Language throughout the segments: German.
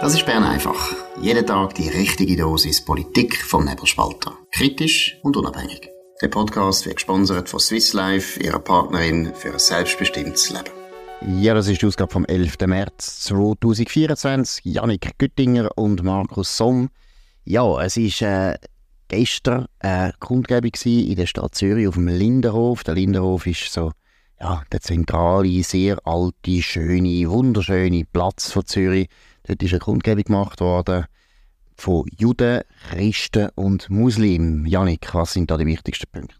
Das ist Bern einfach. Jeden Tag die richtige Dosis Politik vom Nebelspalter. Kritisch und unabhängig. Der Podcast wird gesponsert von Swiss Life, ihrer Partnerin für ein selbstbestimmtes Leben. Ja, das ist die Ausgabe vom 11. März 2024. Jannik Güttinger und Markus Somm. Ja, es war gestern eine Kundgebung in der Stadt Zürich auf dem Lindenhof. Der Lindenhof ist so der zentrale, sehr alte, schöne, wunderschöne Platz von Zürich. Dort ist eine Kundgebung gemacht worden von Juden, Christen und Muslimen. Jannik, was sind da die wichtigsten Punkte?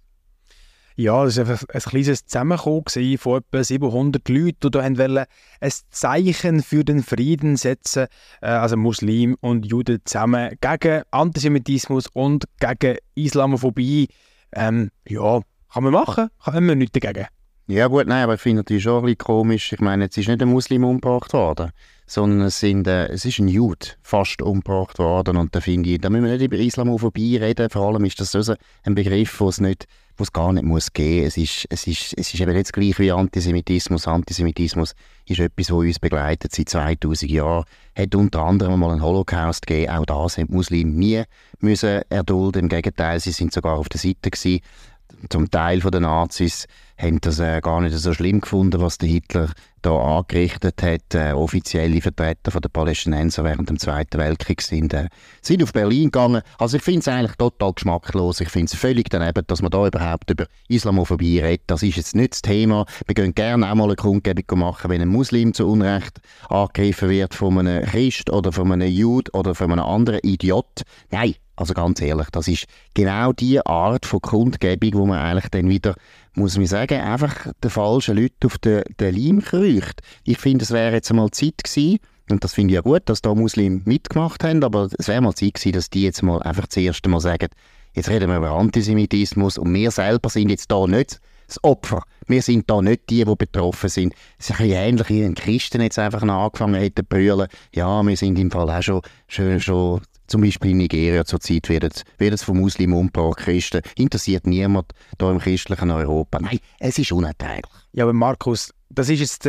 Ja, das war einfach ein kleines Zusammenkommen von etwa 700 Leuten, die wollten ein Zeichen für den Frieden setzen, also Muslimen und Juden zusammen, gegen Antisemitismus und gegen Islamophobie. Kann man machen, kann man nichts dagegen. Ja gut, nein, aber ich finde natürlich schon ein bisschen komisch. Ich meine, jetzt ist nicht ein Muslim umgebracht worden, sondern es ist ein Jude fast umgebracht worden. Und da finde ich, da müssen wir nicht über Islamophobie reden. Vor allem ist das so ein Begriff, wo es gar nicht muss geben. Es ist eben nicht das Gleiche wie Antisemitismus. Antisemitismus ist etwas, das uns begleitet seit 2000 Jahren. Hat unter anderem mal einen Holocaust gegeben. Auch das haben die Muslime nie müssen erdulden. Im Gegenteil, sie sind sogar auf der Seite gewesen. Zum Teil der Nazis haben das gar nicht so schlimm gefunden, was der Hitler da angerichtet hat. Offizielle Vertreter der Palästinenser während dem Zweiten Weltkrieg sind auf Berlin gegangen. Also ich finde es eigentlich total geschmacklos. Ich finde es völlig daneben, dass man da überhaupt über Islamophobie redet. Das ist jetzt nicht das Thema. Wir können gerne auch mal eine Kundgebung machen, wenn ein Muslim zu Unrecht angegriffen wird von einem Christ oder von einem Jude oder von einem anderen Idiot. Nein. Also ganz ehrlich, das ist genau die Art von Kundgebung, wo man eigentlich dann wieder, muss man sagen, einfach den falschen Leuten auf den Leim kreucht. Ich finde, es wäre jetzt einmal Zeit gewesen, und das finde ich ja gut, dass da Muslime mitgemacht haben, aber es wäre mal Zeit gewesen, dass die jetzt mal einfach das erste Mal sagen, jetzt reden wir über Antisemitismus und wir selber sind jetzt da nicht das Opfer. Wir sind da nicht die betroffen sind. Es ist ein bisschen ähnlich, wie ein Christen jetzt einfach angefangen hätte zu brüllen. Ja, wir sind im Fall auch schon zum Beispiel in Nigeria zurzeit wird es von Muslimen umgebracht, Christen. Interessiert niemand hier im christlichen Europa. Nein, es ist unerträglich. Ja, aber Markus, das ist jetzt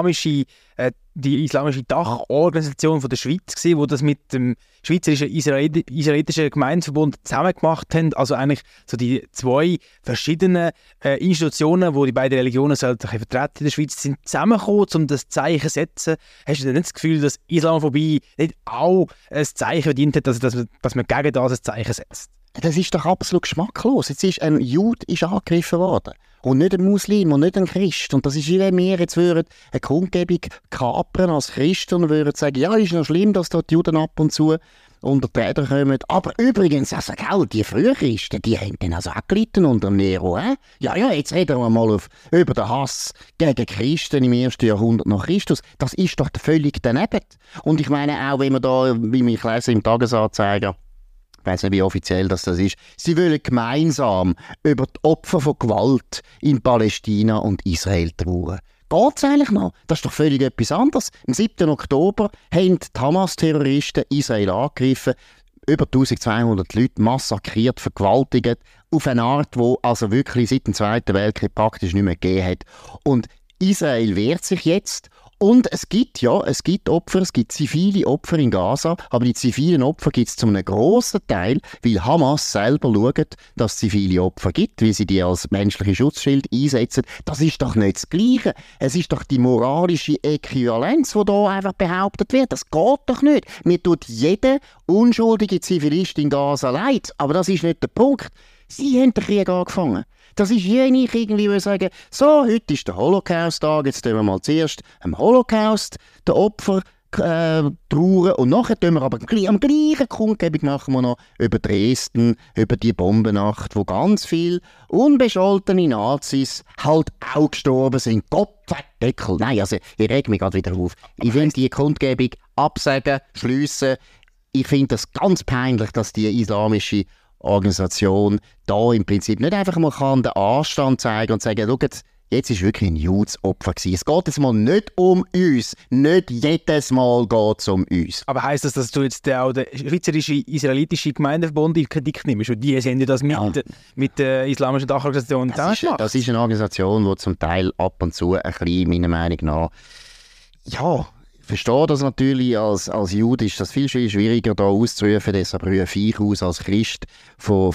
die islamische Dachorganisation von der Schweiz gewesen, die das mit dem Schweizerischen Israelitischen Gemeindeverbund zusammen gemacht haben. Also eigentlich so die zwei verschiedenen Institutionen, die beiden Religionen vertreten in der Schweiz, sind zusammengekommen, um das Zeichen zu setzen. Hast du denn nicht das Gefühl, dass Islamophobie nicht auch ein Zeichen verdient hat, dass man gegen das ein Zeichen setzt? Das ist doch absolut geschmacklos. Jetzt ist ein Jude angegriffen worden. Und nicht ein Muslim und nicht ein Christ. Und das ist wie wenn wir jetzt eine Kundgebung kapern als Christen und würden sagen, ja, ist noch schlimm, dass dort die Juden ab und zu unter die Räder kommen. Aber übrigens, also, die Frühchristen, die haben dann also auch gelitten unter Nero. Ja, jetzt reden wir mal über den Hass gegen Christen im 1. Jahrhundert nach Christus. Das ist doch völlig daneben. Und ich meine auch, wenn wir da, wie ich lese im Tagesanzeiger, ich weiss nicht, wie offiziell das ist. Sie wollen gemeinsam über die Opfer von Gewalt in Palästina und Israel trauern. Geht's eigentlich noch? Das ist doch völlig etwas anderes. Am 7. Oktober haben die Hamas-Terroristen Israel angegriffen, über 1200 Leute massakriert, vergewaltigt, auf eine Art, die also wirklich seit dem Zweiten Weltkrieg praktisch nicht mehr gegeben hat. Und Israel wehrt sich jetzt. Und es gibt Opfer, es gibt zivile Opfer in Gaza, aber die zivilen Opfer gibt es zu einem grossen Teil, weil Hamas selber schaut, dass es zivile Opfer gibt, wie sie die als menschliche Schutzschild einsetzen. Das ist doch nicht das Gleiche. Es ist doch die moralische Äquivalenz, die da einfach behauptet wird. Das geht doch nicht. Mir tut jeder unschuldige Zivilist in Gaza leid, aber das ist nicht der Punkt. Sie haben den Krieg angefangen. Das ist wenn ich irgendwie sagen, so, heute ist der Holocaust-Tag, jetzt tun wir mal zuerst am Holocaust, den Opfer trauern und nachher tun wir aber am gleichen Kundgebung machen wir noch über Dresden, über die Bombennacht, wo ganz viele unbescholtene Nazis halt auch gestorben sind. Gottverdeckel. Nein, also ich reg mich gerade wieder auf. Ich will die Kundgebung absagen, schliessen. Ich finde das ganz peinlich, dass die islamische Organisation da im Prinzip nicht einfach mal den Anstand zeigen und sagen, schaut, jetzt ist wirklich ein Judesopfer gewesen. Es geht jetzt mal nicht um uns. Nicht jedes Mal geht es um uns. Aber heisst das, dass du jetzt auch den Schweizerischen Israelitischen Gemeindeverbund in Kritik nimmst? Und die sind ja das mit der islamischen Dachorganisation zusammen. Das ist eine Organisation, die zum Teil ab und zu ein bisschen, meiner Meinung nach, verstehe das natürlich, als Jude ist das viel schwieriger, da auszurufen, deshalb rufe ich aus als Christ, wo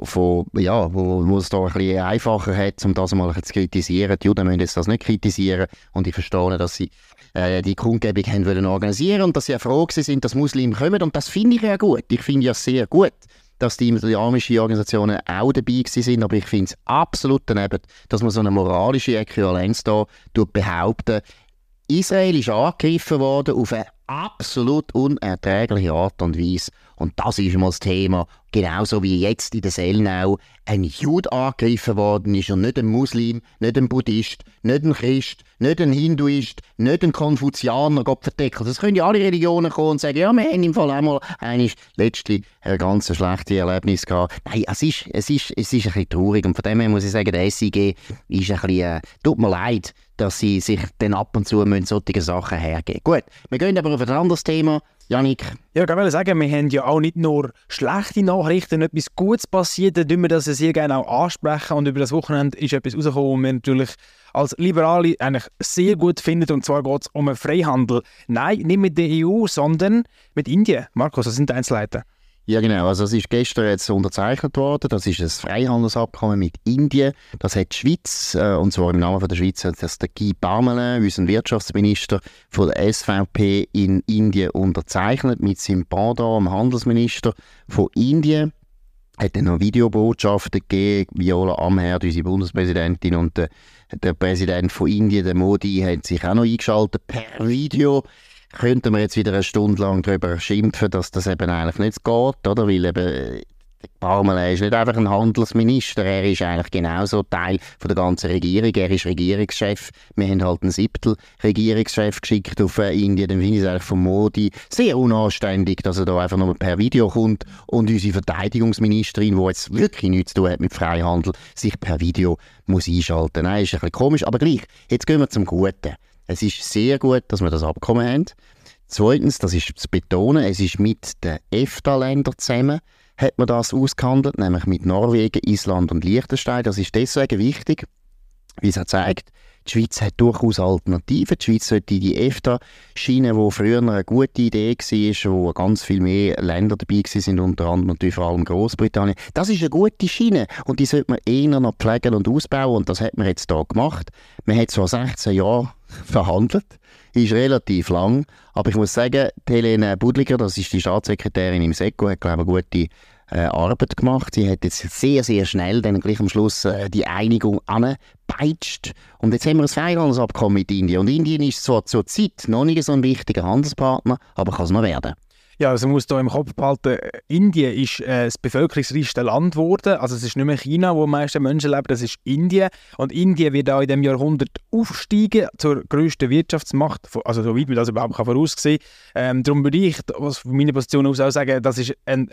es da ein bisschen einfacher hat, um das mal zu kritisieren. Die Juden müssen jetzt das nicht kritisieren und ich verstehe, dass sie die Kundgebung haben wollen organisieren und dass sie auch froh sind, dass Muslime kommen und das finde ich ja gut. Ich finde ja sehr gut, dass die islamischen Organisationen auch dabei sind, aber ich finde es absolut daneben, dass man so eine moralische Äquivalenz da behaupten. Israel ist angegriffen worden auf eine absolut unerträgliche Art und Weise. Und das ist mal das Thema. Genauso wie jetzt in der Selnau ein Jude angegriffen worden ist und nicht ein Muslim, nicht ein Buddhist, nicht ein Christ, nicht ein Hinduist, nicht ein Konfuzianer, Gott verdeckt. Das können ja alle Religionen kommen und sagen, ja, wir haben im Fall auch mal letztlich ein ganz schlechtes Erlebnis gehabt. Nein, es ist ein bisschen traurig. Und von dem her muss ich sagen, der SIG ist ein bisschen, tut mir leid, dass sie sich dann ab und zu solche Sachen hergeben. Gut, wir gehen aber auf ein anderes Thema. Jannik? Ja, ich wollte sagen, wir haben ja auch nicht nur schlechte Nachrichten, wenn etwas Gutes passiert, dann tun wir das sehr gerne auch ansprechen. Und über das Wochenende ist etwas rausgekommen, was wir natürlich als Liberale eigentlich sehr gut finden. Und zwar geht es um einen Freihandel. Nein, nicht mit der EU, sondern mit Indien. Markus, was sind die Einzelheiten? Ja, genau. Also es ist gestern jetzt unterzeichnet worden. Das ist ein Freihandelsabkommen mit Indien. Das hat die Schweiz, und zwar im Namen von der Schweiz, hat das der Guy Parmelin, unser Wirtschaftsminister von der SVP in Indien, unterzeichnet mit seinem Pendant, dem Handelsminister von Indien. Hat dann noch Videobotschaften gegeben. Viola Amherd, unsere Bundespräsidentin, und der Präsident von Indien, der Modi, hat sich auch noch eingeschaltet per Video. Könnten wir jetzt wieder eine Stunde lang darüber schimpfen, dass das eben eigentlich nicht geht, oder? Weil eben der Parmelin ist nicht einfach ein Handelsminister, er ist eigentlich genauso Teil von der ganzen Regierung, er ist Regierungschef. Wir haben halt einen 7. Regierungschef geschickt auf Indien, dann finde ich es eigentlich von Modi sehr unanständig, dass er da einfach nur per Video kommt und unsere Verteidigungsministerin, die jetzt wirklich nichts zu tun hat mit Freihandel, sich per Video muss einschalten. Nein, ist ein bisschen komisch, aber gleich. Jetzt gehen wir zum Guten. Es ist sehr gut, dass wir das Abkommen haben. Zweitens, das ist zu betonen, es ist mit den EFTA-Ländern zusammen, hat man das ausgehandelt, nämlich mit Norwegen, Island und Liechtenstein. Das ist deswegen wichtig, wie es auch zeigt, die Schweiz hat durchaus Alternativen. Die Schweiz sollte die EFTA-Schiene, die früher eine gute Idee war, wo ganz viel mehr Länder dabei waren, unter anderem natürlich vor allem Großbritannien. Das ist eine gute Schiene und die sollte man eher noch pflegen und ausbauen und das hat man jetzt hier gemacht. Man hat so 16 Jahre verhandelt, ist relativ lang, aber ich muss sagen, Helene Budliger, das ist die Staatssekretärin im SECO, hat glaube ich eine gute Arbeit gemacht. Sie hat jetzt sehr, sehr schnell dann gleich am Schluss die Einigung angepeitscht. Und jetzt haben wir ein Freihandelsabkommen mit Indien. Und Indien ist zwar zur Zeit noch nicht so ein wichtiger Handelspartner, aber kann es noch werden. Ja, also man muss hier im Kopf behalten, Indien ist das bevölkerungsreichste Land geworden. Also es ist nicht mehr China, wo die meisten Menschen leben, das ist Indien. Und Indien wird auch in diesem Jahrhundert aufsteigen zur grössten Wirtschaftsmacht, also soweit man das überhaupt voraussehen kann. Darum würde ich, was von meiner Position aus auch sagen, das ist ein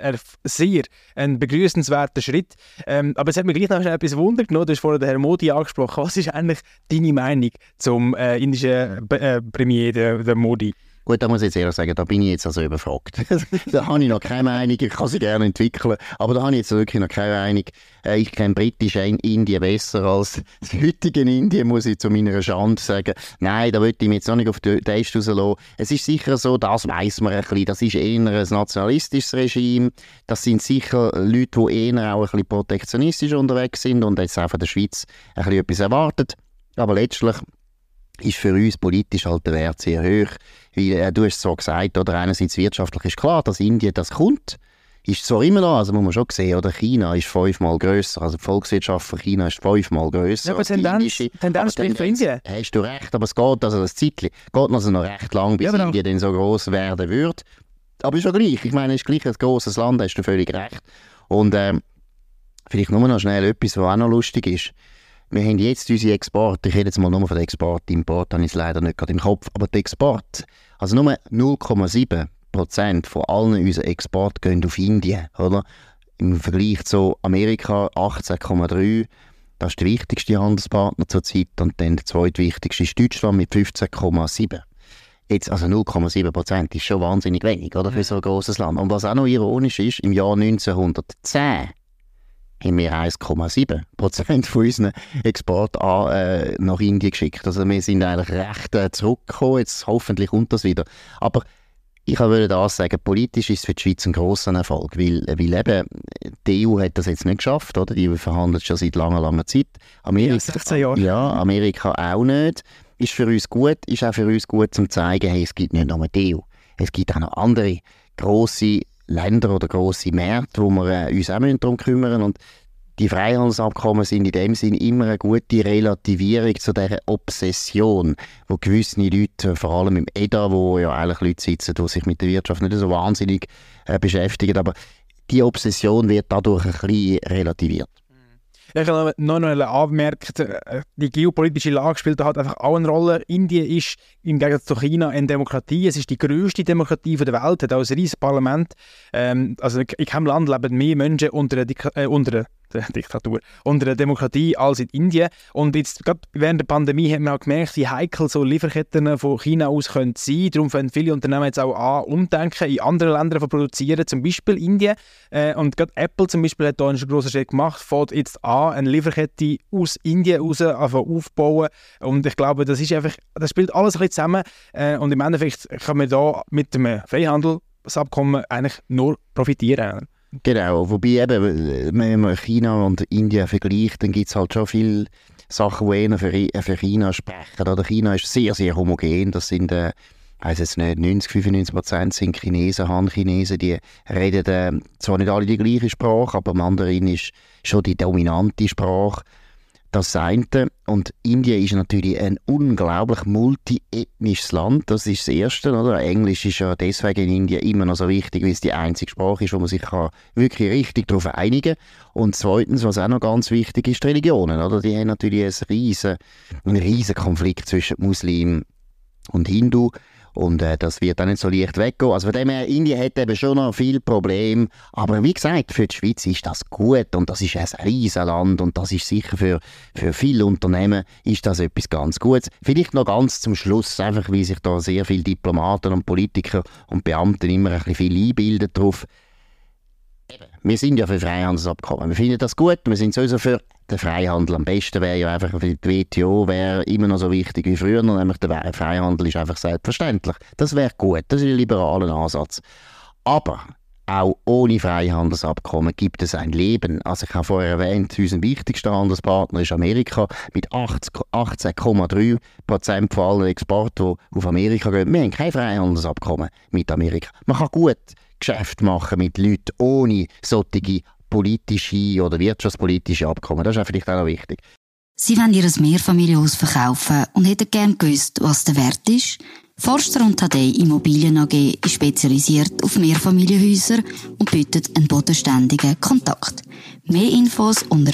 begrüßenswerter Schritt. Aber es hat mich gleich noch schnell etwas Wunder genommen. Du hast vorhin den Herrn Modi angesprochen. Was ist eigentlich deine Meinung zum indischen Premier, der Modi? Gut, da muss ich jetzt ehrlich sagen, da bin ich jetzt also überfragt. Da habe ich noch keine Meinung, ich kann sie gerne entwickeln, aber da habe ich jetzt wirklich noch keine Meinung. Ich kenne britische Indien besser als das heutige Indien, muss ich zu meiner Schande sagen. Nein, da würde ich mich jetzt noch nicht auf den Test rauslassen. Es ist sicher so, das weiss man ein bisschen, das ist eher ein nationalistisches Regime, das sind sicher Leute, die eher auch ein bisschen protektionistisch unterwegs sind und jetzt auch von der Schweiz ein bisschen etwas erwartet. Aber letztlich ist für uns politisch halt der Wert sehr hoch. Weil, du hast es so gesagt, oder einerseits wirtschaftlich ist klar, dass Indien das kommt. Ist zwar immer noch, also muss man schon sehen, oder China ist 5-mal grösser, also die Volkswirtschaft von China ist 5-mal grösser. Ja, aber Tendenz spricht für Indien. Hast du recht, aber es geht also das Zeitchen, geht also noch recht lang, bis Indien dann so gross werden wird. Aber ist ja gleich, ich meine, es ist gleich ein grosses Land, hast du völlig recht. Und vielleicht nur noch schnell etwas, was auch noch lustig ist. Wir haben jetzt unsere Exporte, ich rede jetzt mal nur von den Export, Import habe ich es leider nicht gerade im Kopf, aber die Export, also nur 0,7% von allen unseren Exporten gehen auf Indien, oder? Im Vergleich zu Amerika 18,3%, das ist der wichtigste Handelspartner zurzeit, und dann der zweitwichtigste ist Deutschland mit 15,7%. Jetzt, also 0,7% ist schon wahnsinnig wenig, oder, für so ein grosses Land. Und was auch noch ironisch ist, im Jahr 1910 haben wir 1,7% von unseren Exporten nach Indien geschickt. Also wir sind eigentlich recht zurückgekommen, jetzt hoffentlich kommt das wieder. Aber ich würde das sagen, politisch ist es für die Schweiz ein grosser Erfolg, weil eben die EU hat das jetzt nicht geschafft, oder? Die verhandelt schon seit langer Zeit. Amerika, 16 Jahre. Ja, Amerika auch nicht. Ist für uns gut, ist auch für uns gut, um zu zeigen, hey, es gibt nicht nur die EU. Es gibt auch noch andere grosse Länder oder grosse Märkte, wo wir uns auch darum kümmern müssen. Und die Freihandelsabkommen sind in dem Sinn immer eine gute Relativierung zu dieser Obsession, wo gewisse Leute, vor allem im EDA, wo ja eigentlich Leute sitzen, die sich mit der Wirtschaft nicht so wahnsinnig beschäftigen, aber die Obsession wird dadurch ein bisschen relativiert. Ich habe noch angemerkt, die geopolitische Lage spielt da halt einfach auch eine Rolle. Indien ist im Gegensatz zu China eine Demokratie. Es ist die grösste Demokratie der Welt, hat auch ein riesiges Parlament. Also in keinem Land leben mehr Menschen unter der Diktatur, unter der Demokratie als in Indien. Und jetzt, gerade während der Pandemie, hat man auch gemerkt, wie heikel so Lieferketten von China aus können sein. Darum fangen viele Unternehmen jetzt auch an, umdenken, in anderen Ländern zu produzieren, zum Beispiel Indien. Und gerade Apple zum Beispiel hat da einen grossen Schritt gemacht, fängt jetzt an, eine Lieferkette aus Indien raus aufbauen. Und ich glaube, das spielt alles ein bisschen zusammen. Und im Endeffekt kann man da mit dem Freihandelsabkommen eigentlich nur profitieren. Genau, wobei eben, wenn man China und Indien vergleicht, dann gibt es halt schon viele Sachen, die eher für China sprechen. Oder China ist sehr, sehr homogen. Das sind, ich weiss jetzt nicht, 90-95% sind Chinesen, Han-Chinesen, die reden zwar nicht alle die gleiche Sprache, aber Mandarin ist schon die dominante Sprache. Das ist das eine. Und Indien ist natürlich ein unglaublich multiethnisches Land. Das ist das Erste. Oder? Englisch ist ja deswegen in Indien immer noch so wichtig, weil es die einzige Sprache ist, wo man sich wirklich richtig darauf einigen kann. Und zweitens, was auch noch ganz wichtig ist, die Religionen. Oder? Die haben natürlich einen riesen Konflikt zwischen Muslimen und Hindu. Und das wird dann nicht so leicht weggehen. Also von dem her, Indien hat eben schon noch viele Probleme. Aber wie gesagt, für die Schweiz ist das gut und das ist ein riesen Land und das ist sicher für viele Unternehmen ist das etwas ganz Gutes. Vielleicht noch ganz zum Schluss, einfach weil sich da sehr viele Diplomaten und Politiker und Beamte immer ein bisschen viel einbilden drauf. Wir sind ja für Freihandelsabkommen. Wir finden das gut. Wir sind sowieso für den Freihandel. Am besten wäre ja einfach, die WTO wäre immer noch so wichtig wie früher. Nämlich der Freihandel ist einfach selbstverständlich. Das wäre gut. Das ist ein liberaler Ansatz. Aber auch ohne Freihandelsabkommen gibt es ein Leben. Also ich habe vorher erwähnt, unser wichtigster Handelspartner ist Amerika mit 18,3% von allen Exporten, die auf Amerika gehen. Wir haben kein Freihandelsabkommen mit Amerika. Man kann gut Geschäft machen mit Leuten ohne solche politische oder wirtschaftspolitische Abkommen. Das ist auch vielleicht auch noch wichtig. Sie wollen ihr Mehrfamilienhaus verkaufen und hätten gerne gewusst, was der Wert ist. Forster und Tadei Immobilien AG ist spezialisiert auf Mehrfamilienhäuser und bietet einen bodenständigen Kontakt. Mehr Infos unter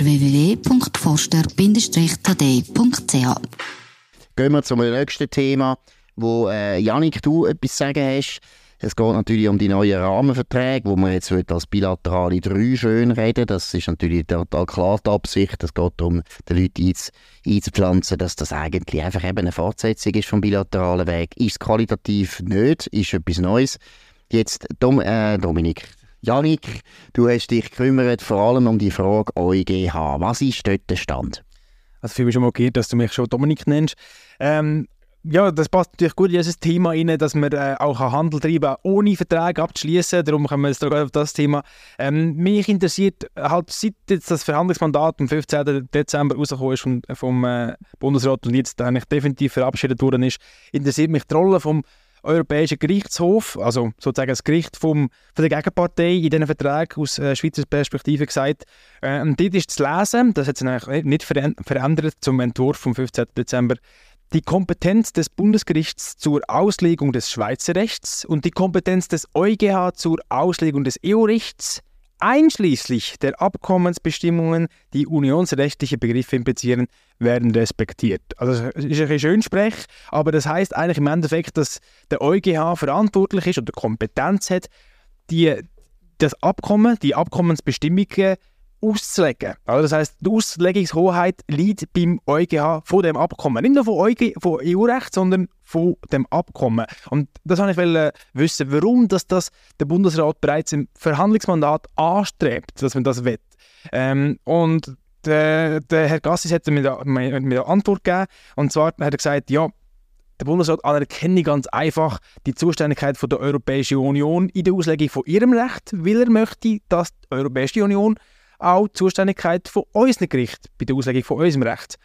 www.forster-tadei.ch. Gehen wir zum nächsten Thema, wo Jannik, du etwas zu sagen hast. Es geht natürlich um die neuen Rahmenverträge, wo wir jetzt als bilaterale 3 schön reden. Das ist natürlich total klar die Absicht. Es geht darum, den Leuten einzupflanzen, dass das eigentlich einfach eben eine Fortsetzung ist vom bilateralen Weg. Ist es qualitativ nicht, ist etwas Neues. Jetzt, Dominik, Jannik, du hast dich gekümmert vor allem um die Frage EuGH. Was ist dort der Stand? Also für mich schon mal okay, dass du mich schon Dominik nennst. Ja, das passt natürlich gut in dieses Thema rein, dass man auch Handel treiben kann, ohne Verträge abzuschließen. Darum kommen wir jetzt auf das Thema. Mich interessiert halt, seit jetzt das Verhandlungsmandat am 15. Dezember rausgekommen ist vom Bundesrat und jetzt eigentlich definitiv verabschiedet worden ist, interessiert mich die Rolle vom Europäischen Gerichtshof, also sozusagen das Gericht von der Gegenpartei in diesen Verträgen aus Schweizer Perspektive gesagt. Und dort ist zu lesen, das hat sich eigentlich nicht verändert zum Entwurf vom 15. Dezember, die Kompetenz des Bundesgerichts zur Auslegung des Schweizer Rechts und die Kompetenz des EuGH zur Auslegung des EU-Rechts, einschließlich der Abkommensbestimmungen, die unionsrechtliche Begriffe implizieren, werden respektiert. Also das ist ein bisschen Schönsprech, aber das heisst eigentlich im Endeffekt, dass der EuGH verantwortlich ist oder Kompetenz hat, das Abkommen, die Abkommensbestimmungen auszulegen. Also das heisst, die Auslegungshoheit liegt beim EuGH von dem Abkommen. Nicht nur von EU-Recht, sondern von dem Abkommen. Und das wollte ich wissen, warum das der Bundesrat bereits im Verhandlungsmandat anstrebt, dass man das will. Und der Herr Gassis hat mir eine Antwort gegeben. Und zwar hat er gesagt, ja, der Bundesrat anerkenne ganz einfach die Zuständigkeit von der Europäischen Union in der Auslegung von ihrem Recht, weil er möchte, dass die Europäische Union auch die Zuständigkeit von unseren Gerichten bei der Auslegung von unserem Recht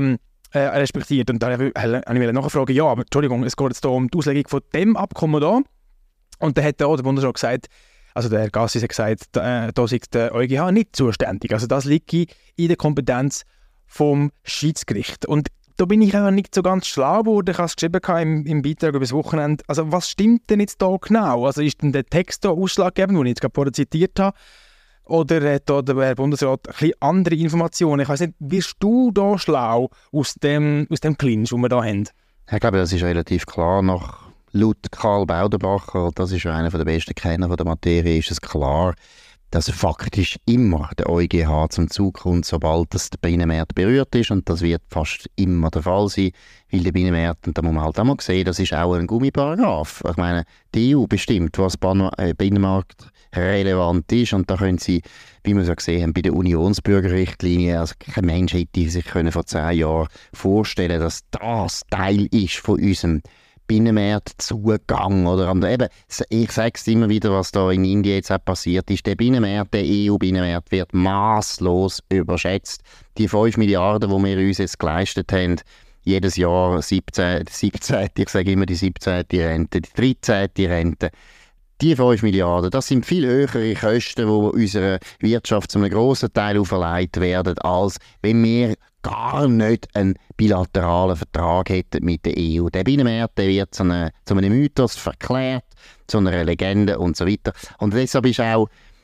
respektiert. Und da wollte ich nachfragen, ja, aber Entschuldigung, es geht jetzt hier um die Auslegung von dem Abkommen da. Und dann hat auch der Bundesrat gesagt, also der Herr Gassis hat gesagt, da sei der EuGH nicht zuständig. Also das liegt in der Kompetenz vom Schiedsgericht. Und da bin ich auch nicht so ganz schlau geworden. Ich habe es geschrieben im Beitrag über das Wochenende. Also was stimmt denn jetzt da genau? Also ist denn der Text da ausschlaggebend, den ich jetzt gerade vorher zitiert habe? Oder hat da der Bundesrat ein bisschen andere Informationen? Ich weiss nicht, wirst du da schlau aus dem Clinch, den wir da haben? Ich glaube, das ist relativ klar. Laut Karl Baudenbacher, das ist einer der besten Kenner der Materie, ist es klar, dass faktisch immer der EuGH zum Zug kommt, sobald das der Binnenmarkt berührt ist. Und das wird fast immer der Fall sein, weil der Binnenmarkt, und da muss man halt auch mal sehen, das ist auch ein Gummiparagraf. Ich meine, die EU bestimmt, was Binnenmarkt relevant ist. Und da können sie, wie wir es ja gesehen haben, bei der Unionsbürgerrichtlinie, also kein Mensch hätte sich vor 10 Jahren vorstellen können, dass das Teil ist von unserem Binnenmarktzugang. Oder eben, ich sage es immer wieder, was da in Indien jetzt auch passiert ist. Der Binnenmarkt, der EU-Binnenmarkt wird masslos überschätzt. Die 5 Milliarden, die wir uns jetzt geleistet haben, jedes Jahr 17, ich sage immer die 17. Rente, die 13. Rente, die 5 Milliarden, das sind viel höhere Kosten, die unserer Wirtschaft zu einem grossen Teil auferlegt werden, als wenn wir gar nicht einen bilateralen Vertrag hätten mit der EU. Der Binnenmarkt, der wird zu einem Mythos verklärt, zu einer Legende und so weiter. Und deshalb ist auch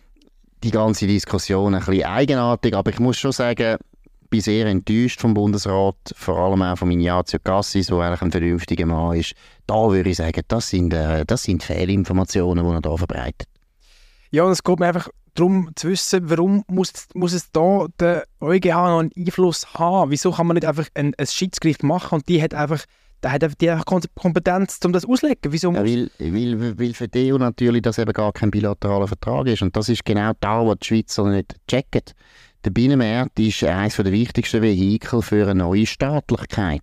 die ganze Diskussion ein bisschen eigenartig, aber ich muss schon sagen, ich bin sehr enttäuscht vom Bundesrat, vor allem auch von Ignazio Cassis, der eigentlich ein vernünftiger Mann ist. Da würde ich sagen, das sind Fehlinformationen, die er hier verbreitet. Ja, und es geht mir einfach darum zu wissen, warum muss es da der EuGH noch einen Einfluss haben? Wieso kann man nicht einfach ein Schiedsgericht machen und die hat einfach Kompetenz, um das auszulegen? Wieso ja, weil für die EU natürlich das eben gar kein bilateraler Vertrag ist. Und das ist genau da, was die Schweizer nicht checken. Der Binnenmarkt ist eines der wichtigsten Vehikel für eine neue Staatlichkeit.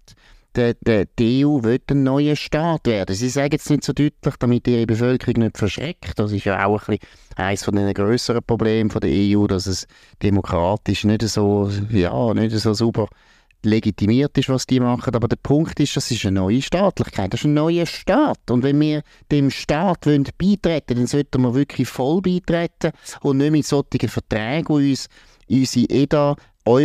Die EU will ein neuer Staat werden. Sie sagen es nicht so deutlich, damit ihre Bevölkerung nicht verschreckt. Das ist ja auch ein bisschen eines von den grösseren Problemen der EU, dass es demokratisch nicht so super legitimiert ist, was die machen. Aber der Punkt ist, das ist eine neue Staatlichkeit, das ist ein neuer Staat. Und wenn wir dem Staat beitreten wollen, dann sollten wir wirklich voll beitreten und nicht mit solchen Verträgen, die uns unsere EDA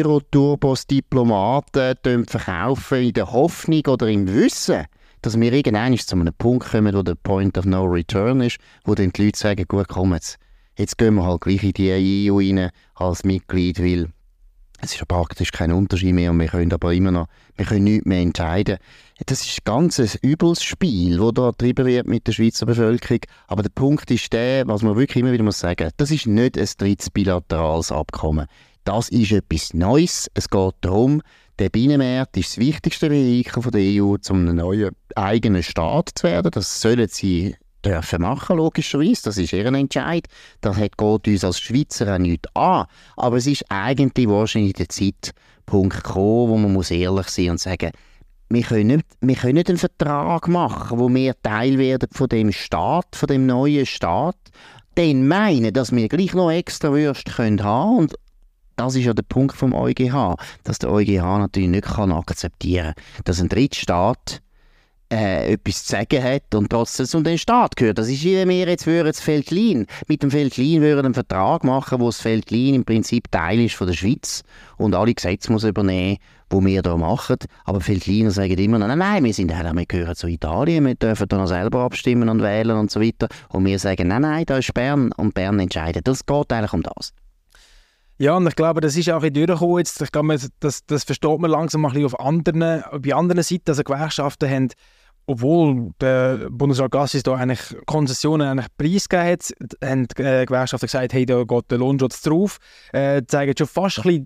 Euro-Turbos-Diplomaten verkaufen in der Hoffnung oder im Wissen, dass wir irgendwann zu einem Punkt kommen, wo der Point of No Return ist, wo dann die Leute sagen, gut, komm, jetzt gehen wir halt gleich in die EU rein als Mitglied, weil es ist ja praktisch kein Unterschied mehr und wir können nichts mehr entscheiden. Das ist ganz ein übles Spiel, das da getrieben wird mit der Schweizer Bevölkerung. Aber der Punkt ist der, was man wirklich immer wieder sagen muss, das ist nicht ein drittes bilaterales Abkommen. Das ist etwas Neues. Es geht darum, der Binnenmarkt ist das wichtigste Vehikel der EU, um einen neuen eigenen Staat zu werden. Das sollen sie dürfen machen, logischerweise. Das ist ihr Entscheid. Das geht uns als Schweizer auch nichts an. Aber es ist eigentlich wahrscheinlich der Zeitpunkt gekommen, wo man ehrlich sein und sagen, wir können nicht einen Vertrag machen, wo wir Teil werden von dem Staat, von dem neuen Staat, dann meinen, dass wir gleich noch extra Würste haben können. Und das ist ja der Punkt vom EuGH, dass der EuGH natürlich nicht akzeptieren kann, dass ein Drittstaat etwas zu sagen hat und trotzdem zu dem Staat gehört. Das ist wie wenn wir jetzt das Veltlin mit dem Veltlin einen Vertrag machen, wo das Veltlin im Prinzip Teil ist von der Schweiz und alle Gesetze muss übernehmen, die wir hier machen. Aber Veltliner sagen immer, nein, wir gehören zu Italien, wir dürfen da noch selber abstimmen und wählen und so weiter. Und wir sagen, nein, da ist Bern und Bern entscheidet. Das geht eigentlich um das. Ja, und ich glaube, das ist auch ein bisschen durchgekommen jetzt. Ich glaube, das versteht man langsam ein bisschen bei anderen Seiten, dass Gewerkschaften haben, obwohl der Bundesrat Gassis da eigentlich Konzessionen preisgegeben hat, haben die Gewerkschaften gesagt, hey, da geht der Lohnschutz drauf. Zeigen schon fast ein bisschen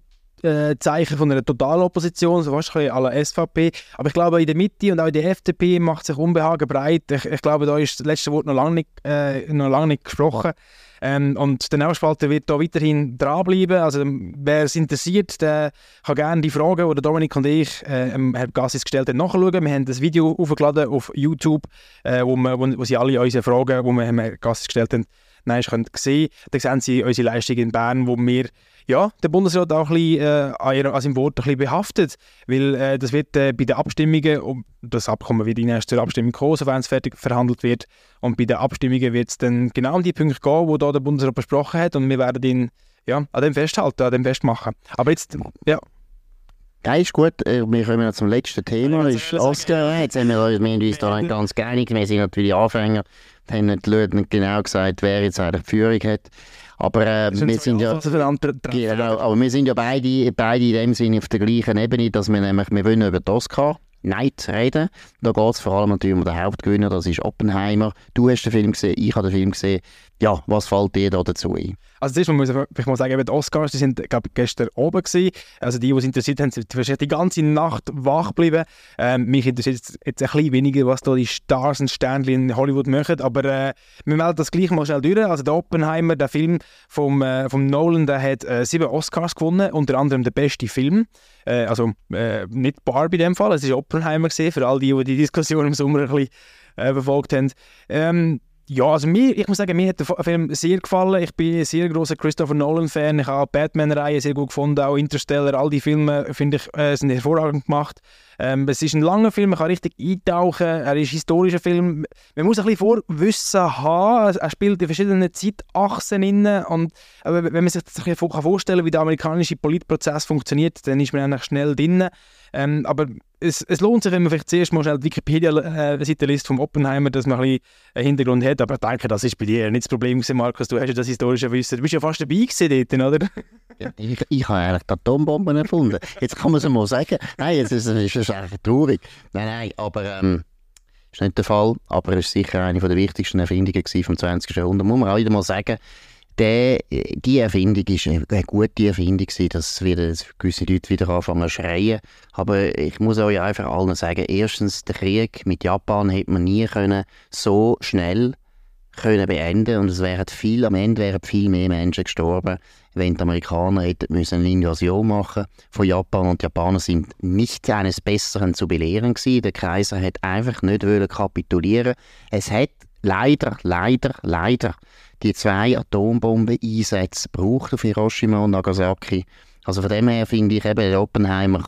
Zeichen von einer Totalopposition, so fast ein bisschen à la SVP. Aber ich glaube, in der Mitte und auch in der FDP macht sich Unbehagen breit. Ich glaube, da ist das letzte Wort noch lange nicht gesprochen. Und der Nebelspalter wird da weiterhin dranbleiben. Also, wer es interessiert, der kann gerne die Fragen, die Dominik und ich Herrn Gassis gestellt haben, nachschauen. Wir haben das Video aufgeladen auf YouTube, wo sie alle unsere Fragen, die wir Herrn Gassis gestellt haben, sehen können. Da sehen Sie unsere Leistung in Bern, wo wir den Bundesrat auch ein bisschen, an seinem Wort ein bisschen behaftet. Weil das wird bei den Abstimmungen, das Abkommen wird erst zur Abstimmung kommen, sofern es fertig verhandelt wird. Und bei den Abstimmungen wird es dann genau um die Punkte gehen, die da der Bundesrat besprochen hat. Und wir werden ihn an dem festhalten, an dem festmachen. Aber jetzt, ja. Ja, ist gut. Wir kommen noch zum letzten Thema. Das ist Oscar. Jetzt haben wir uns da nicht ganz geeinigt. Wir sind natürlich Anfänger. Wir haben nicht genau gesagt, wer jetzt eigentlich die Führung hat. Aber wir sind ja beide in dem Sinne auf der gleichen Ebene, dass wir nämlich, wir wollen über den Oscar Night reden. Da geht es vor allem natürlich um den Hauptgewinner, das ist Oppenheimer. Du hast den Film gesehen, ich habe den Film gesehen. Ja, was fällt dir da dazu ein? Also zuerst muss ich mal sagen, die Oscars, die sind gestern oben gewesen. Also die es interessiert haben, sind die ganze Nacht wach geblieben. Mich interessiert jetzt ein bisschen weniger, was da die Stars und Sternchen in Hollywood machen, aber wir melden das gleich mal schnell durch. Also der Oppenheimer, der Film vom Nolan, der hat 7 Oscars gewonnen, unter anderem der beste Film. Nicht Barbie in dem Fall, es war Oppenheimer gewesen, für all die Diskussion im Sommer ein bisschen verfolgt haben. Also ich muss sagen, mir hat der Film sehr gefallen. Ich bin ein sehr grosser Christopher Nolan-Fan. Ich habe die Batman-Reihe sehr gut gefunden, auch Interstellar. All die Filme, finde ich, sind hervorragend gemacht. Es ist ein langer Film, man kann richtig eintauchen. Er ist ein historischer Film. Man muss ein bisschen Vorwissen haben. Er spielt in verschiedenen Zeitachsen inne. Und wenn man sich das ein bisschen vorstellen kann, wie der amerikanische Politprozess funktioniert, dann ist man eigentlich schnell drin. Aber es lohnt sich, wenn man vielleicht zuerst mal schnell die Wikipedia-Seite liest vom Oppenheimer, dass man ein bisschen einen Hintergrund hat. Aber ich denke, das ist bei dir nicht das Problem gewesen, Markus. Du hast ja das historische Wissen. Du bist ja fast dabei gewesen dort, oder? Ja, ich habe eigentlich die Atombomben erfunden. Jetzt kann man es mal sagen. Nein, es ist eigentlich traurig. Nein, aber das ist nicht der Fall. Aber es ist sicher eine der wichtigsten Erfindungen vom 20. Jahrhundert. Muss man auch wieder mal sagen, die Erfindung war eine gute Erfindung, dass wieder gewisse Leute wieder anfangen zu schreien. Aber ich muss euch einfach allen sagen, erstens, der Krieg mit Japan hätte man nie so schnell beenden und am Ende wären viel mehr Menschen gestorben, wenn die Amerikaner hätten müssen eine Invasion machen von Japan, und die Japaner sind nicht eines Besseren zu belehren gewesen. Der Kaiser hat einfach nicht kapitulieren. Es hat leider die 2 Atombomben-Einsätze gebraucht auf Hiroshima und Nagasaki. Also von dem her finde ich eben, der Oppenheimer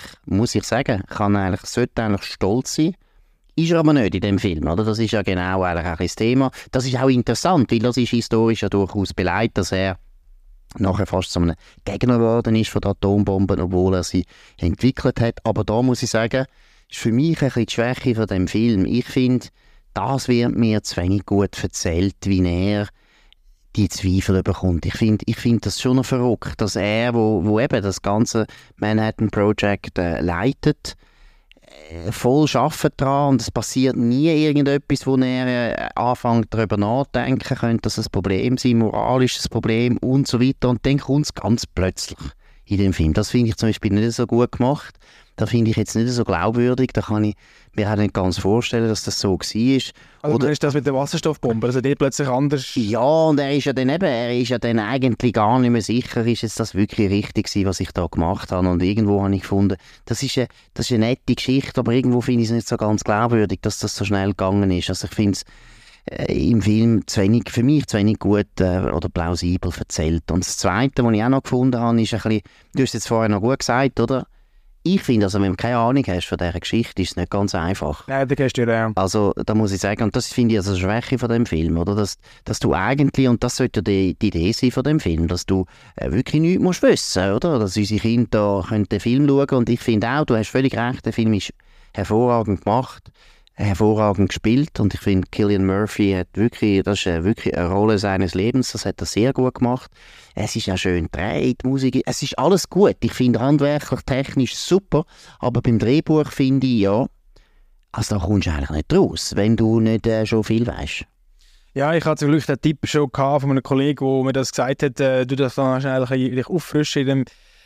sollte eigentlich stolz sein. Ist er aber nicht in dem Film, oder? Das ist ja genau eigentlich auch das Thema. Das ist auch interessant, weil das ist historisch ja durchaus beleidigt, dass er nachher fast zu einem Gegner geworden ist von den Atombomben, obwohl er sie entwickelt hat. Aber da muss ich sagen, ist für mich ein bisschen die Schwäche von dem Film. Ich finde, das wird mir zu wenig gut erzählt, wie er die Zweifel bekommt. Ich finde das schon noch verrückt, dass er, wo eben das ganze Manhattan Project leitet, voll arbeitet daran und es passiert nie irgendetwas, wo er anfängt darüber nachdenken könnte, dass es ein Problem sein, moralisches Problem und so weiter, und dann kommt es ganz plötzlich in dem Film. Das finde ich zum Beispiel nicht so gut gemacht. Da finde ich jetzt nicht so glaubwürdig. Da kann ich mir auch nicht ganz vorstellen, dass das so war. Also oder ist das mit der Wasserstoffbombe, also der plötzlich anders? Ja, und er ist ja dann eigentlich gar nicht mehr sicher, ist jetzt das wirklich richtig gewesen, was ich da gemacht habe. Und irgendwo habe ich gefunden, das ist eine nette Geschichte, aber irgendwo finde ich es nicht so ganz glaubwürdig, dass das so schnell gegangen ist. Also ich finde es im Film für mich zu wenig gut oder plausibel erzählt. Und das Zweite, was ich auch noch gefunden habe, ist ein bisschen, du hast es jetzt vorher noch gut gesagt, oder? Ich finde, also, wenn du keine Ahnung hast von dieser Geschichte, ist es nicht ganz einfach. Nein, da gehst du ja. Also, da muss ich sagen, und das finde ich also eine Schwäche von dem Film, oder? Dass du eigentlich, und das sollte die Idee sein von dem Film, dass du wirklich nichts musst wissen, oder? Dass unsere Kinder da können den Film schauen können. Und ich finde auch, du hast völlig recht, der Film ist hervorragend gemacht, hervorragend gespielt, und ich finde, Cillian Murphy das ist wirklich eine Rolle seines Lebens, das hat er sehr gut gemacht. Es ist auch schön gedreht, Musik, es ist alles gut. Ich finde handwerklich, technisch super, aber beim Drehbuch finde ich, also da kommst du eigentlich nicht raus, wenn du nicht schon viel weißt. Ja, ich hatte zum Glück den Tipp schon von einem Kollegen, der mir das gesagt hat, du das dann schnell dich auffrischen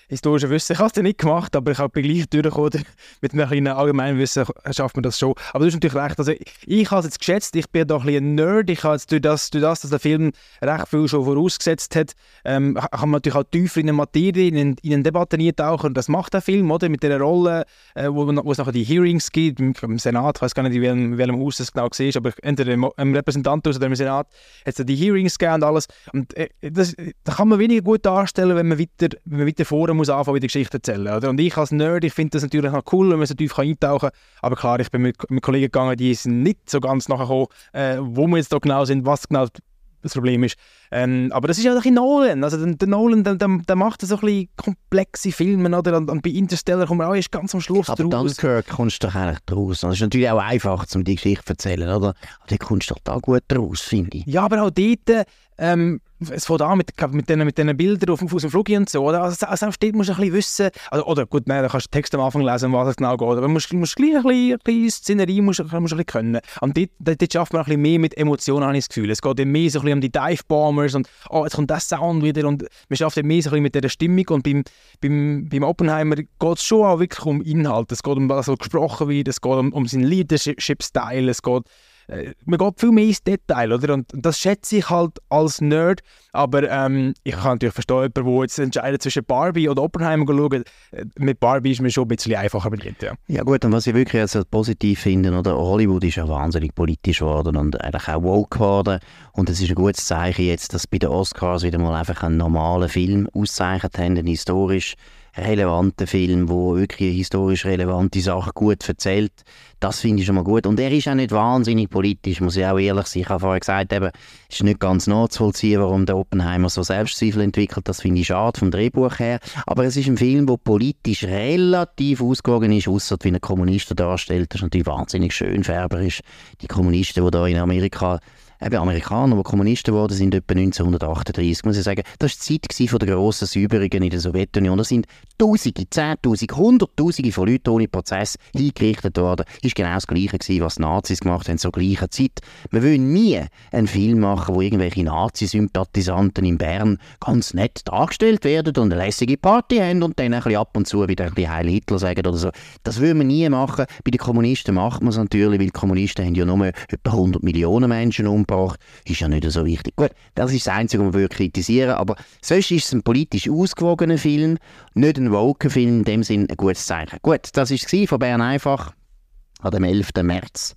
historischen Wissen. Ich habe es nicht gemacht, aber ich bin gleich durchgekommen. Mit einem kleinen Allgemeinwissen schafft man das schon. Aber du hast natürlich recht. Also, ich habe es jetzt geschätzt, ich bin doch ein bisschen ein Nerd. Ich habe jetzt durch das, dass der Film recht viel schon vorausgesetzt hat, kann man natürlich auch tiefer in eine Materie, in eine Debatte eintauchen. Und das macht der Film, oder? Mit dieser Rolle, wo es nachher die Hearings gibt, im Senat, ich weiß gar nicht, in welchem Haus das genau war, aber entweder im Repräsentantenhaus oder im Senat hat es die Hearings gegeben und alles. Und das kann man weniger gut darstellen, wenn man weiter vorne muss anfangen, wie die Geschichte erzählen. Oder? Und ich als Nerd, ich finde das natürlich noch cool, wenn man so tief eintauchen kann. Aber klar, ich bin mit Kollegen gegangen, die sind nicht so ganz nachgekommen, wo wir jetzt da genau sind, was genau das Problem ist. Aber das ist ja ein bisschen Nolan. Also der Nolan, der macht so ein bisschen komplexe Filme, oder? Und bei Interstellar kommt man auch erst ganz am Schluss aber draus. Aber Dunkirk kommst du doch eigentlich draus. Das ist natürlich auch einfach, um die Geschichte zu erzählen, oder? Aber die kommst du doch da gut draus, finde ich. Ja, aber auch dort, es fängt an mit diesen Bildern aus dem Flug und so, oder? Also selbst dort musst du ein bisschen wissen, oder gut, nein, da kannst du den Text am Anfang lesen, um was es genau geht, aber du musst gleich ein bisschen Szenerie musst ein bisschen können. Und dort schafft man ein bisschen mehr mit Emotionen, habe ich das Gefühl. Es geht mehr so ein bisschen um die Dive-Bombers und jetzt kommt das Sound wieder und man schafft mehr so ein bisschen mit dieser Stimmung und beim Oppenheimer geht es schon auch wirklich um Inhalt. Es geht um was gesprochen wird, es geht um seinen Leadership-Style, es geht man geht viel mehr ins Detail, oder? Und das schätze ich halt als Nerd, aber ich kann natürlich verstehen, jemand, der jetzt entscheidet zwischen Barbie oder Oppenheimer schauen. Mit Barbie ist mir schon ein bisschen einfacher bedient, ja. Ja gut, und was ich wirklich also positiv finde, oder? Hollywood ist ja wahnsinnig politisch geworden und eigentlich auch woke geworden und es ist ein gutes Zeichen jetzt, dass bei den Oscars wieder mal einfach einen normalen Film ausgezeichnet haben, einen historisch relevanten Film, der wirklich historisch relevante Sachen gut erzählt. Das finde ich schon mal gut. Und er ist auch nicht wahnsinnig politisch, muss ich auch ehrlich sein. Ich habe vorher gesagt, es ist nicht ganz nachzuvollziehen, warum der Oppenheimer so Selbstzweifel entwickelt. Das finde ich schade vom Drehbuch her. Aber es ist ein Film, der politisch relativ ausgewogen ist, ausser wie ein Kommunisten darstellt. Das ist natürlich wahnsinnig schön färberisch. Die Kommunisten, die da in Amerika Amerikaner, die Kommunisten geworden sind, etwa 1938, muss ich sagen. Das war die Zeit von der grossen Säuberungen in der Sowjetunion. Da sind Tausende, Zehntausende, Hunderttausende von Leuten ohne Prozess hingerichtet worden. Das war genau das Gleiche gewesen, was die Nazis gemacht haben zur gleichen Zeit. Wir wollen nie einen Film machen, wo irgendwelche Nazi-Sympathisanten in Bern ganz nett dargestellt werden und eine lässige Party haben und dann ein bisschen ab und zu wieder ein bisschen Heil Hitler sagen oder so. Das wollen wir nie machen. Bei den Kommunisten macht man es natürlich, weil die Kommunisten haben ja nur etwa 100 Millionen Menschen umgebracht. Ist ja nicht so wichtig. Gut, das ist das Einzige, was wir kritisieren, aber sonst ist es ein politisch ausgewogener Film, nicht ein woke Film, in dem Sinn ein gutes Zeichen. Gut, das war es von Bern einfach an dem 11. März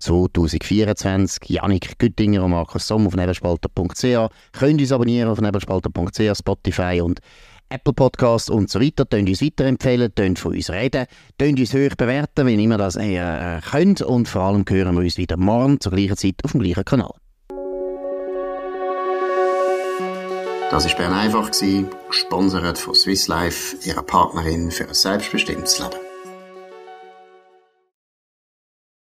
2024. Jannik Güttinger und Markus Somm auf nebelspalter.ch. Könnt uns abonnieren auf nebelspalter.ch, Spotify und Apple Podcasts und so weiter. Könnt uns weiterempfehlen, könnt von uns reden, könnt uns hoch bewerten, wenn immer das könnt. Und vor allem hören wir uns wieder morgen zur gleichen Zeit auf dem gleichen Kanal. Das war Bern einfach, gesponsert von Swiss Life, ihrer Partnerin für ein selbstbestimmtes Leben.